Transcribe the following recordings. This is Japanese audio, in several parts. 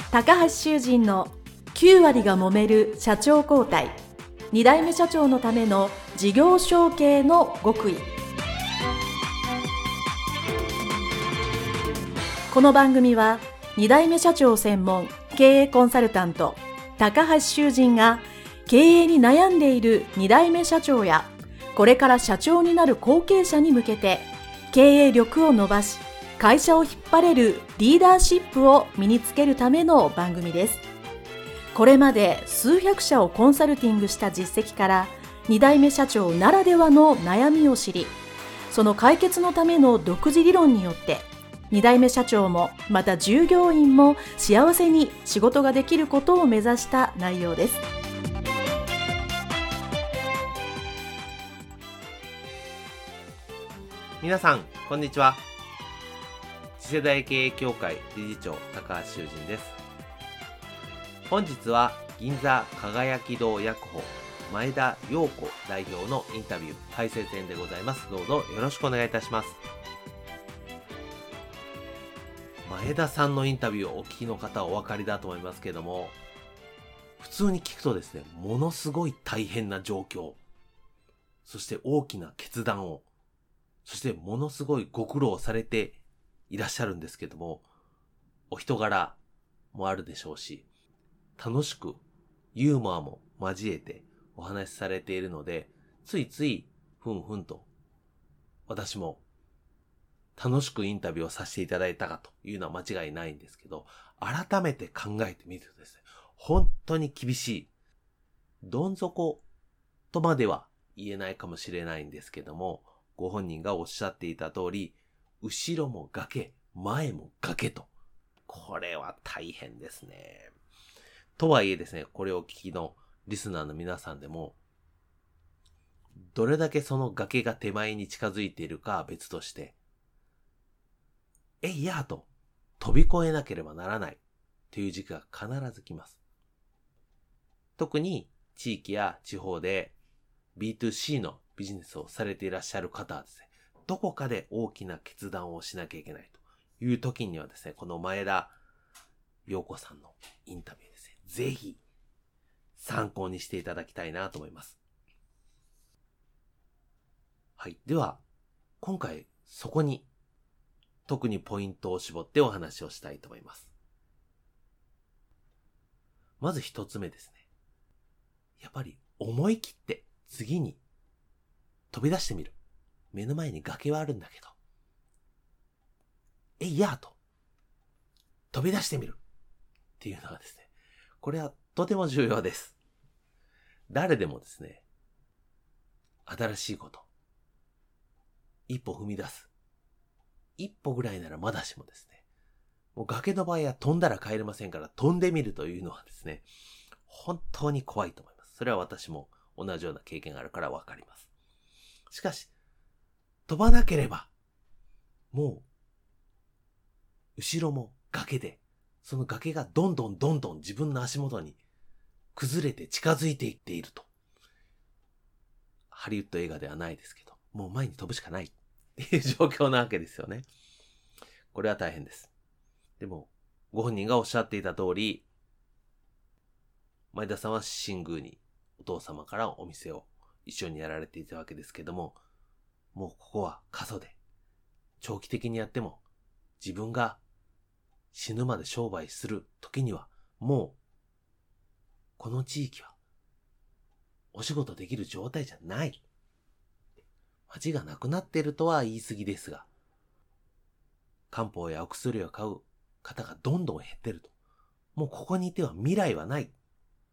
高橋修人の9割が揉める社長交代、2代目社長のための事業承継の極意。この番組は2代目社長専門経営コンサルタント高橋修人が経営に悩んでいる2代目社長やこれから社長になる後継者に向けて経営力を伸ばし会社を引っ張れるリーダーシップを身につけるための番組です。これまで数百社をコンサルティングした実績から2代目社長ならではの悩みを知り、その解決のための独自理論によって2代目社長もまた従業員も幸せに仕事ができることを目指した内容です。 皆さんこんにちは。次世代経営協会理事長高橋修人です。本日は銀座輝き堂薬舗前田陽子代表のインタビュー解説編でございます。どうぞよろしくお願いいたします。前田さんのインタビューをお聞きの方はお分かりだと思いますけれども、普通に聞くとですね、ものすごい大変な状況、そして大きな決断を、そしてものすごいご苦労されていらっしゃるんですけども、お人柄もあるでしょうし、楽しくユーモアも交えてお話しされているので、ついついふんふんと私も楽しくインタビューをさせていただいたかというのは間違いないんですけど、改めて考えてみるとですね、本当に厳しい、どん底とまでは言えないかもしれないんですけども、ご本人がおっしゃっていた通り、後ろも崖、前も崖と。これは大変ですね。とはいえですね、これをお聞きのリスナーの皆さんでも、どれだけその崖が手前に近づいているかは別として、いやーと飛び越えなければならないという時期が必ず来ます。特に地域や地方で B2C のビジネスをされていらっしゃる方はですね、どこかで大きな決断をしなきゃいけないという時にはですね、この前田陽子さんのインタビューですね、ぜひ参考にしていただきたいなと思います。はい。では、今回そこに特にポイントを絞ってお話をしたいと思います。まず一つ目ですね。やっぱり思い切って次に飛び出してみる。目の前に崖はあるんだけど、いやーと飛び出してみるっていうのはですね、これはとても重要です。誰でもですね、新しいこと、一歩踏み出す。一歩ぐらいならまだしもですね、もう崖の場合は飛んだら帰れませんから、飛んでみるというのはですね、本当に怖いと思います。それは私も同じような経験があるからわかります。しかし、飛ばなければ、もう、後ろも崖で、その崖がどんどん自分の足元に崩れて近づいていっていると。ハリウッド映画ではないですけど、もう前に飛ぶしかないっていう状況なわけですよね。これは大変です。でも、ご本人がおっしゃっていた通り、前田さんは新宮にお父様からお店を一緒にやられていたわけですけども、もうここは過疎で、長期的にやっても自分が死ぬまで商売する時にはもうこの地域はお仕事できる状態じゃない。町がなくなっているとは言い過ぎですが、漢方やお薬を買う方がどんどん減ってると。もうここにいては未来はない。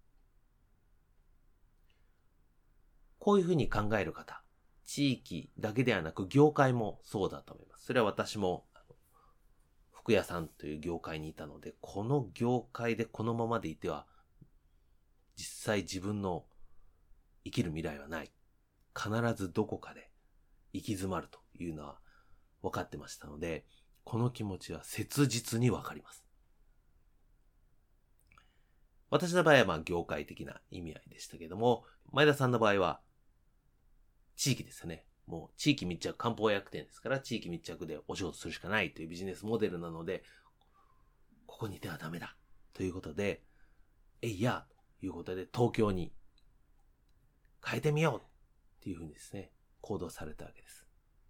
こういうふうに考える方、地域だけではなく業界もそうだと思います。それは私も服屋さんという業界にいたので、この業界でこのままでいては実際自分の生きる未来はない。必ずどこかで行き詰まるというのは分かってましたので、この気持ちは切実に分かります。私の場合は業界的な意味合いでしたけども、前田さんの場合は地域ですよね。もう地域密着、漢方薬店ですから地域密着でお仕事するしかないというビジネスモデルなので、ここにいてはダメだということで、えいやということで東京に変えてみようっていうふうにですね、行動されたわけです。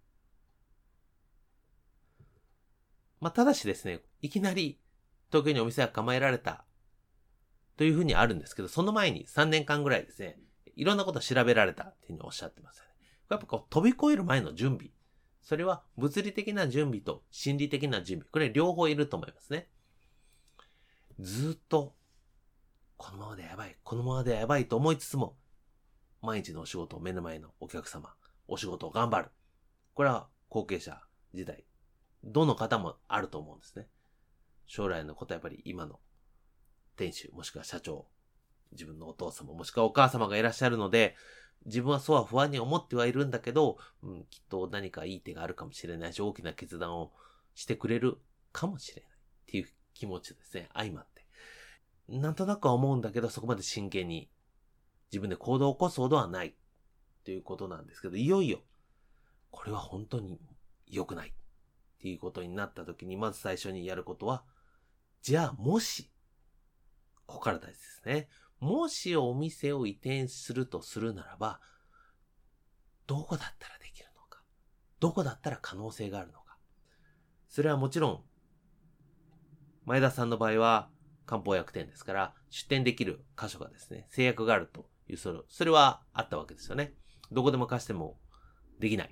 ただしですね、いきなり東京にお店が構えられたというふうにあるんですけど、その前に3年間ぐらいですね、いろんなことを調べられたっていうふうにおっしゃってますよね。やっぱ飛び越える前の準備。それは物理的な準備と心理的な準備。これ両方いると思いますね。ずっと、このままでやばい、このままでやばいと思いつつも、毎日のお仕事を目の前のお客様、お仕事を頑張る。これは後継者時代、どの方もあると思うんですね。将来のことはやっぱり今の店主、もしくは社長、自分のお父様、もしくはお母様がいらっしゃるので、自分はそうは不安に思ってはいるんだけど、きっと何かいい手があるかもしれないし、大きな決断をしてくれるかもしれないっていう気持ちですね、相まって。なんとなくは思うんだけど、そこまで真剣に自分で行動を起こすほどはないということなんですけど、いよいよ、これは本当に良くないっていうことになった時に、まず最初にやることは、じゃあもし、ここから大事ですね。もしお店を移転するとするならば、どこだったらできるのか。どこだったら可能性があるのか。それはもちろん、前田さんの場合は漢方薬店ですから、出店できる箇所がですね、制約があるという、それはあったわけですよね。どこでも貸してもできない。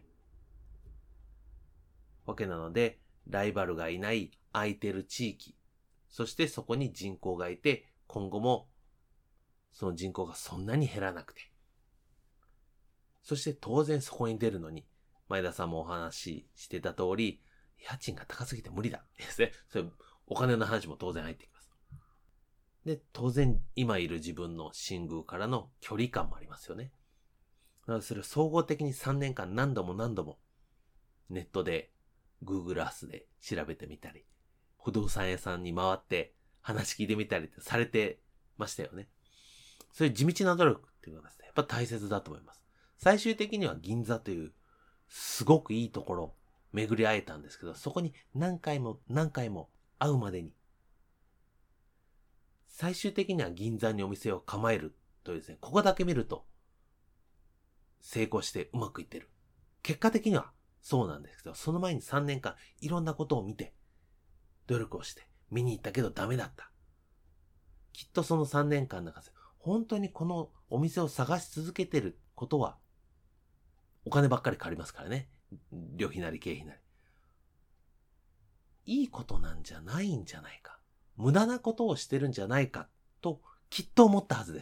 わけなので、ライバルがいない空いてる地域、そしてそこに人口がいて、今後もその人口がそんなに減らなくて。そして当然そこに出るのに、前田さんもお話ししてた通り、家賃が高すぎて無理だ。ですね。それお金の話も当然入ってきます。で、当然今いる自分の新宮からの距離感もありますよね。なのでそれを総合的に3年間何度もネットで Google Earth で調べてみたり、不動産屋さんに回って話聞いてみたりってされてましたよね。そういう地道な努力っていうのがですね、やっぱ大切だと思います。最終的には銀座というすごくいいところ巡り会えたんですけど、そこに何回も会うまでに、最終的には銀座にお店を構えるというですね、ここだけ見ると成功してうまくいってる。結果的にはそうなんですけど、その前に3年間いろんなことを見て、努力をして見に行ったけどダメだった。きっとその3年間の中で本当にこのお店を探し続けてることは、お金ばっかりかかりますからね。旅費なり経費なり。いいことなんじゃないんじゃないか。無駄なことをしてるんじゃないかと、きっと思ったはずです。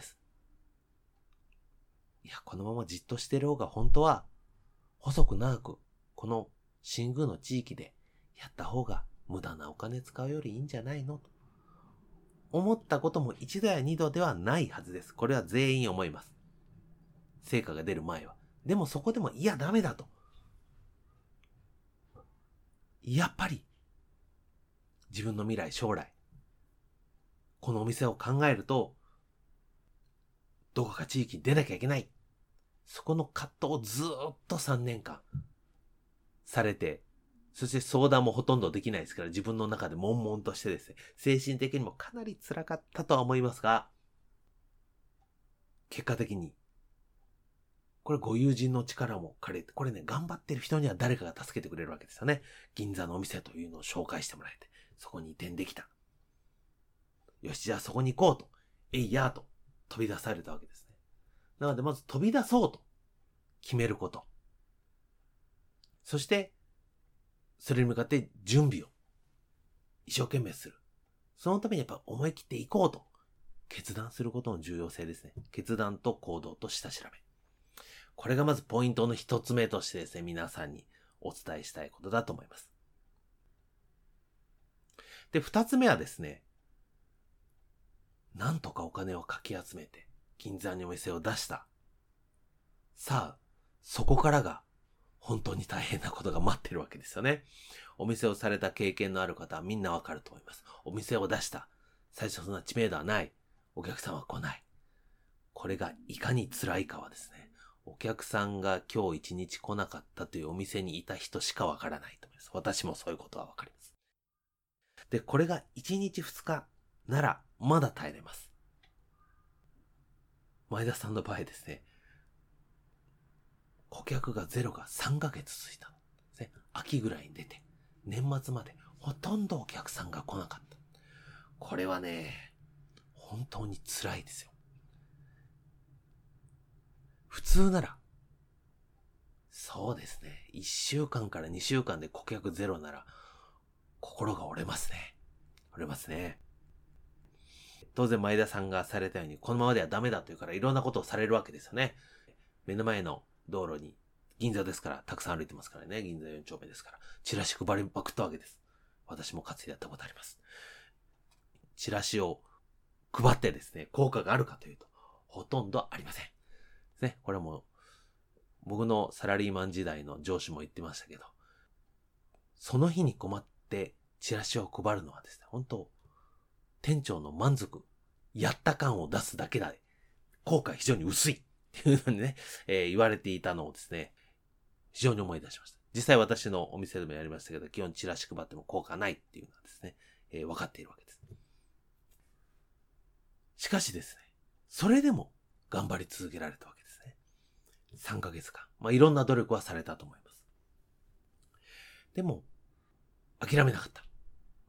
いや、このままじっとしてる方が本当は、細く長く、この新宮の地域でやった方が無駄なお金使うよりいいんじゃないのと。思ったことも一度や二度ではないはずです。これは全員思います。成果が出る前は。でもそこでも、いやダメだと。やっぱり、自分の未来、将来、このお店を考えると、どこか地域に出なきゃいけない。そこの葛藤をずーっと3年間されて、そして相談もほとんどできないですから、自分の中で悶々としてですね、精神的にもかなり辛かったとは思いますが、結果的に、これご友人の力も借りて、これね、頑張ってる人には誰かが助けてくれるわけですよね。銀座のお店というのを紹介してもらえて、そこに移転できた。よし、じゃあそこに行こうと、えいやーと飛び出されたわけですね。なのでまず飛び出そうと決めること。そして、それに向かって準備を一生懸命する。そのためにやっぱ思い切っていこうと決断することの重要性ですね。決断と行動と下調べ。これがまずポイントの一つ目としてですね、皆さんにお伝えしたいことだと思います。で、二つ目はですね、なんとかお金をかき集めて銀座にお店を出した。さあ、そこからが本当に大変なことが待ってるわけですよね。お店をされた経験のある方はみんなわかると思います。お店を出した。最初そんな知名度はない。お客さんは来ない。これがいかに辛いかはですね、お客さんが今日一日来なかったというお店にいた人しかわからないと思います。私もそういうことはわかります。で、これが1日2日ならまだ耐えれます。前田さんの場合ですね、顧客がゼロが3ヶ月続いた。秋ぐらいに出て、年末までほとんどお客さんが来なかった。これはね、本当に辛いですよ。普通なら、そうですね、1週間から2週間で顧客ゼロなら、心が折れますね。折れますね。当然前田さんがされたように、このままではダメだというからいろんなことをされるわけですよね。目の前の道路に、銀座ですから、たくさん歩いてますからね。銀座4丁目ですから。チラシ配りまくったわけです。私もかつてやったことあります。チラシを配ってですね、効果があるかというと、ほとんどありません。ね、これはもう、僕のサラリーマン時代の上司も言ってましたけど、その日に困ってチラシを配るのはですね、本当店長の満足、やった感を出すだけだ。効果非常に薄いっていうのにね、言われていたのをですね、非常に思い出しました。実際私のお店でもやりましたけど、基本チラシ配っても効果ないっていうのはですね、分かっているわけです。しかしですね、それでも頑張り続けられたわけですね。3ヶ月間。いろんな努力はされたと思います。でも、諦めなかった。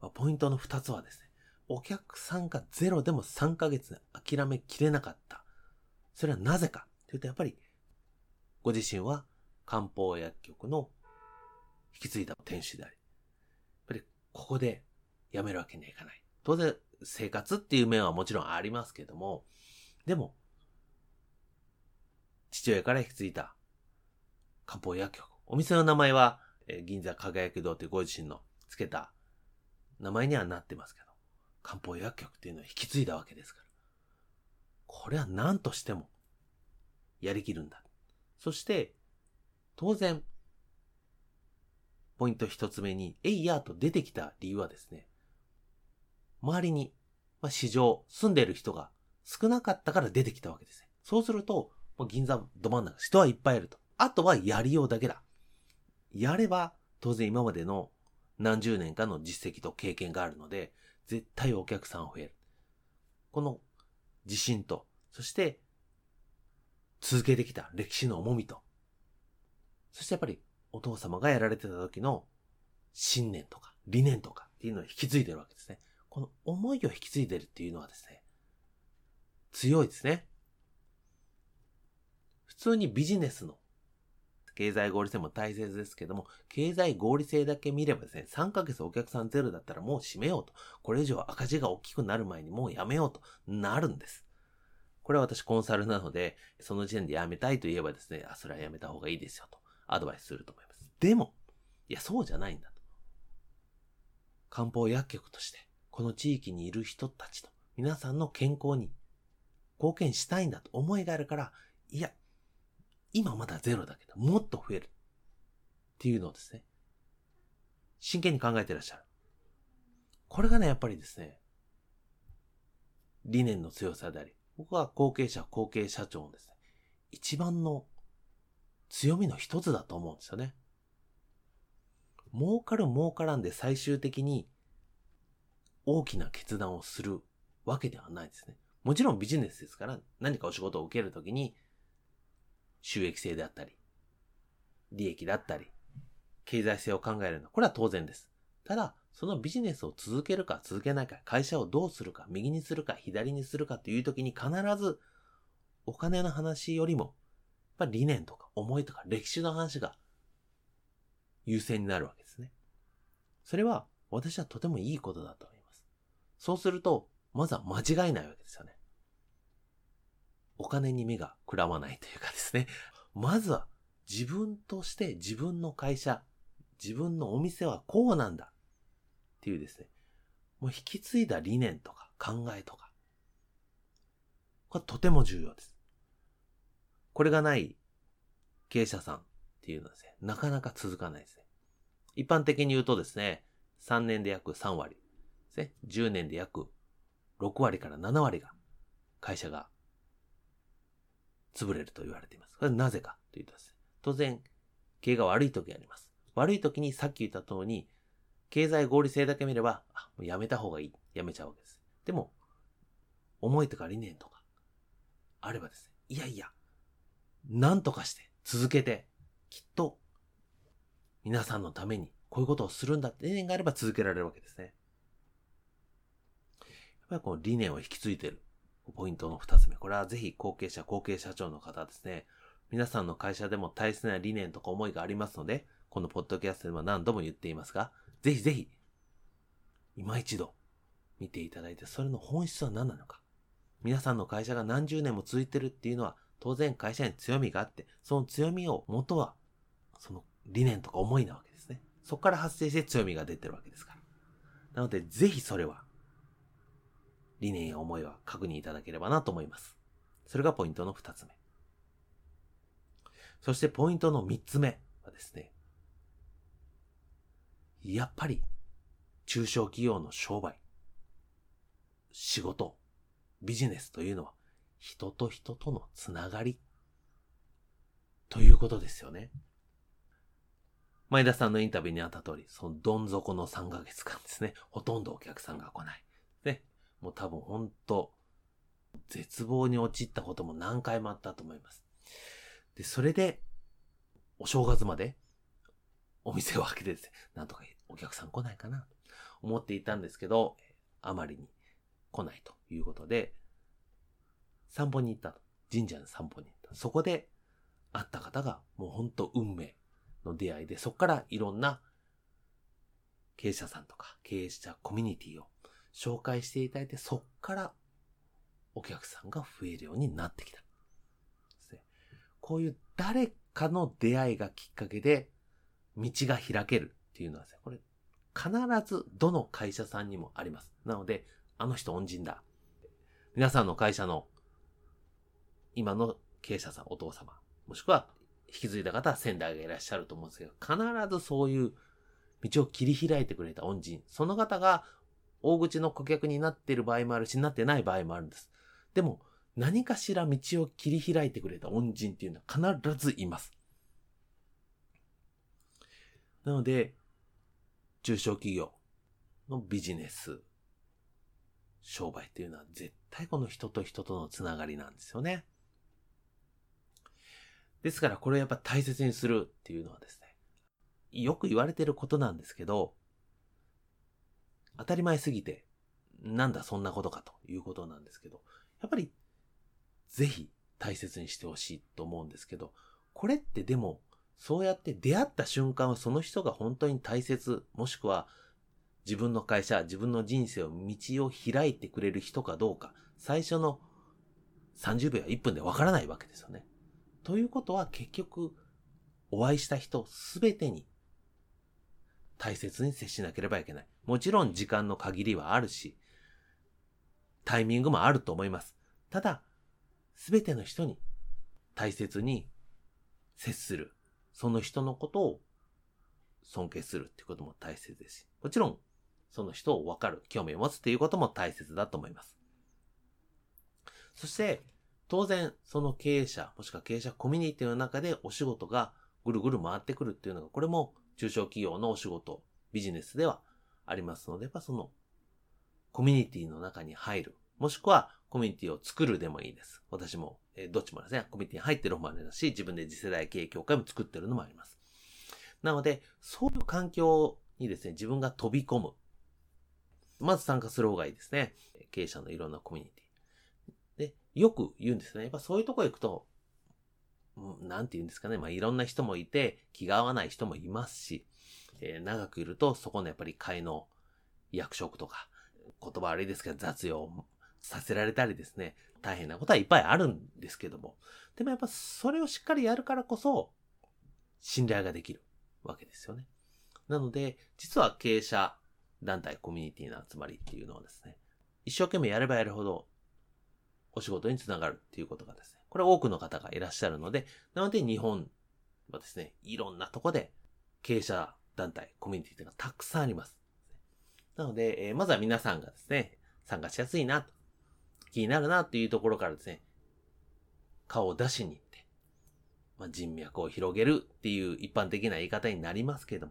ポイントの2つはですね、お客さんがゼロでも3ヶ月で諦めきれなかった。それはなぜかというと、やっぱり、ご自身は漢方薬局の引き継いだ店主であり、やっぱりここで辞めるわけにはいかない。当然、生活っていう面はもちろんありますけども、でも、父親から引き継いだ漢方薬局。お店の名前は、銀座輝き堂というご自身のつけた名前にはなってますけど、漢方薬局っていうのを引き継いだわけですから。これは何としてもやりきるんだ。そして、当然、ポイント一つ目に、えいやーと出てきた理由はですね、周りに、市場、住んでいる人が少なかったから出てきたわけですね。そうすると、銀座ど真ん中、人はいっぱいいると。あとはやりようだけだ。やれば、当然今までの何十年かの実績と経験があるので、絶対お客さん増える。この自信と、そして続けてきた歴史の重みと、そしてやっぱりお父様がやられてた時の信念とか理念とかっていうのを引き継いでるわけですね。この思いを引き継いでるっていうのはですね、強いですね。普通にビジネスの経済合理性も大切ですけども、経済合理性だけ見ればですね、3ヶ月お客さんゼロだったらもう閉めようと。これ以上赤字が大きくなる前にもうやめようとなるんです。これは私コンサルなので、その時点でやめたいと言えばですね、それはやめた方がいいですよとアドバイスすると思います。でも、いやそうじゃないんだと。漢方薬局として、この地域にいる人たちと皆さんの健康に貢献したいんだと思いがあるから、いや、今まだゼロだけど、もっと増える。っていうのをですね、真剣に考えていらっしゃる。これがね、やっぱりですね、理念の強さであり、僕は後継者、後継社長のですね、一番の強みの一つだと思うんですよね。儲かる儲からんで最終的に大きな決断をするわけではないですね。もちろんビジネスですから、何かお仕事を受けるときに、収益性であったり、利益だったり、経済性を考えるのは、これは当然です。ただ、そのビジネスを続けるか続けないか、会社をどうするか、右にするか左にするかというときに必ず、お金の話よりも、理念とか思いとか歴史の話が優先になるわけですね。それは私はとてもいいことだと思います。そうすると、まずは間違いないわけですよね。お金に目がくらまないというかですね。まずは自分として自分の会社、自分のお店はこうなんだっていうですね。もう引き継いだ理念とか考えとか。これとても重要です。これがない経営者さんっていうのはですね、なかなか続かないですね。一般的に言うとですね、3年で約3割ですね、10年で約6割から7割が会社が潰れると言われています。これはなぜかというとですね、当然経営が悪い時があります。悪い時にさっき言った通り、経済合理性だけ見れば、もうやめた方がいい。やめちゃうわけです。でも、 思いとか理念とかあればですね、いやいや、なんとかして続けて、きっと皆さんのためにこういうことをするんだって理念があれば続けられるわけですね。やっぱりこの理念を引き継いでいるポイントの2つ目。これはぜひ後継者、後継社長の方ですね。皆さんの会社でも大切な理念とか思いがありますので、このポッドキャストでも何度も言っていますが、ぜひぜひ、今一度見ていただいて、それの本質は何なのか。皆さんの会社が何十年も続いてるっていうのは、当然会社に強みがあって、その強みを元は、その理念とか思いなわけですね。そこから発生して強みが出てるわけですから。なので、ぜひそれは、理念や思いは確認いただければなと思います。それがポイントの2つ目。そしてポイントの3つ目はですね、やっぱり中小企業の商売、仕事、ビジネスというのは人と人とのつながりということですよね。前田さんのインタビューにあった通り、そのどん底の3ヶ月間ですね、ほとんどお客さんが来ない。ね、もう多分本当絶望に陥ったことも何回もあったと思います。で、それでお正月までお店を開けてですね、なんとかお客さん来ないかなと思っていたんですけど、あまりに来ないということで、散歩に行ったと。神社の散歩に行った。そこで会った方がもう本当運命の出会いで、そこからいろんな経営者さんとか経営者コミュニティを紹介していただいて、そこからお客さんが増えるようになってきた。ですね。こういう誰かの出会いがきっかけで道が開けるっていうのはですね、これ必ずどの会社さんにもあります。なので、あの人恩人だ。皆さんの会社の今の経営者さん、お父様、もしくは引き継いだ方は先代がいらっしゃると思うんですけど、必ずそういう道を切り開いてくれた恩人、その方が大口の顧客になっている場合もあるし、なってない場合もあるんです。でも、何かしら道を切り開いてくれた恩人っていうのは必ずいます。なので、中小企業のビジネス、商売っていうのは絶対この人と人とのつながりなんですよね。ですからこれをやっぱ大切にするっていうのはですね、よく言われていることなんですけど、当たり前すぎて、なんだそんなことかということなんですけど、やっぱりぜひ大切にしてほしいと思うんですけど、これってでも、そうやって出会った瞬間はその人が本当に大切、もしくは自分の会社、自分の人生を道を開いてくれる人かどうか、最初の30秒や1分でわからないわけですよね。ということは結局、お会いした人すべてに大切に接しなければいけない。もちろん時間の限りはあるし、タイミングもあると思います。ただ、すべての人に大切に接する。その人のことを尊敬するっていうことも大切ですし、もちろんその人を分かる、興味を持つっていうことも大切だと思います。そして、当然その経営者、もしくは経営者コミュニティの中でお仕事がぐるぐる回ってくるっていうのが、これも中小企業のお仕事、ビジネスではありますので、やっぱそのコミュニティの中に入る、もしくはコミュニティを作るでもいいです。私も、どっちもですね、コミュニティに入ってる方もありますし、自分で次世代経営協会も作ってるのもあります。なので、そういう環境にですね、自分が飛び込む。まず参加する方がいいですね。経営者のいろんなコミュニティ。で、よく言うんですね。やっぱそういうとこ行くと、なんて言うんですかね。いろんな人もいて、気が合わない人もいますし、長くいると、そこのやっぱり会の役職とか、言葉悪いですけど雑用させられたりですね、大変なことはいっぱいあるんですけども、でもやっぱそれをしっかりやるからこそ信頼ができるわけですよね。なので実は経営者団体コミュニティの集まりっていうのはですね、一生懸命やればやるほどお仕事につながるっていうことがですね、これ多くの方がいらっしゃるので、なので日本はですね、いろんなとこで経営者団体コミュニティがたくさんあります。なので、まずは皆さんがですね、参加しやすいなと、気になるなっていうところからですね、顔を出しに行って、人脈を広げるっていう一般的な言い方になりますけれども、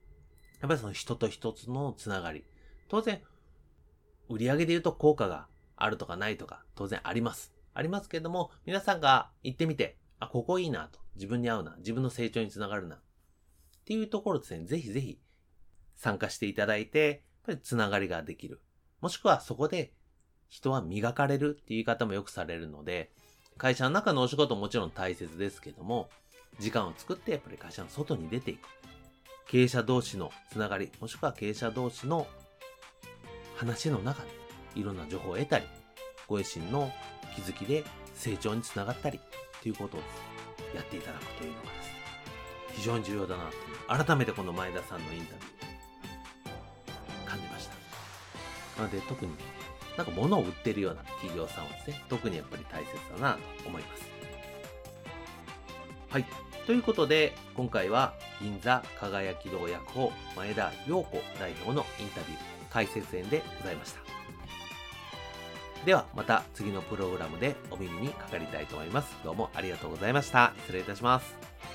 やっぱりその人と一つのつながり、当然、売上で言うと効果があるとかないとか当然あります。ありますけども、皆さんが行ってみて、ここいいなと、自分に合うな、自分の成長につながるなっていうところですね、ぜひぜひ参加していただいて、やっぱりつながりができる。もしくはそこで人は磨かれるっていう言い方もよくされるので、会社の中のお仕事ももちろん大切ですけども、時間を作ってやっぱり会社の外に出ていく。経営者同士のつながり、もしくは経営者同士の話の中でいろんな情報を得たり、ご自身の気づきで成長につながったりということをやっていただくというのがですね、非常に重要だなと、改めてこの前田さんのインタビュー感じました。なので特になんか物を売ってるような企業さんはですね、特にやっぱり大切だなと思います。はい。ということで、今回は銀座輝き堂薬房前田陽子代表のインタビュー解説編でございました。ではまた次のプログラムでお耳にかかりたいと思います。どうもありがとうございました。失礼いたします。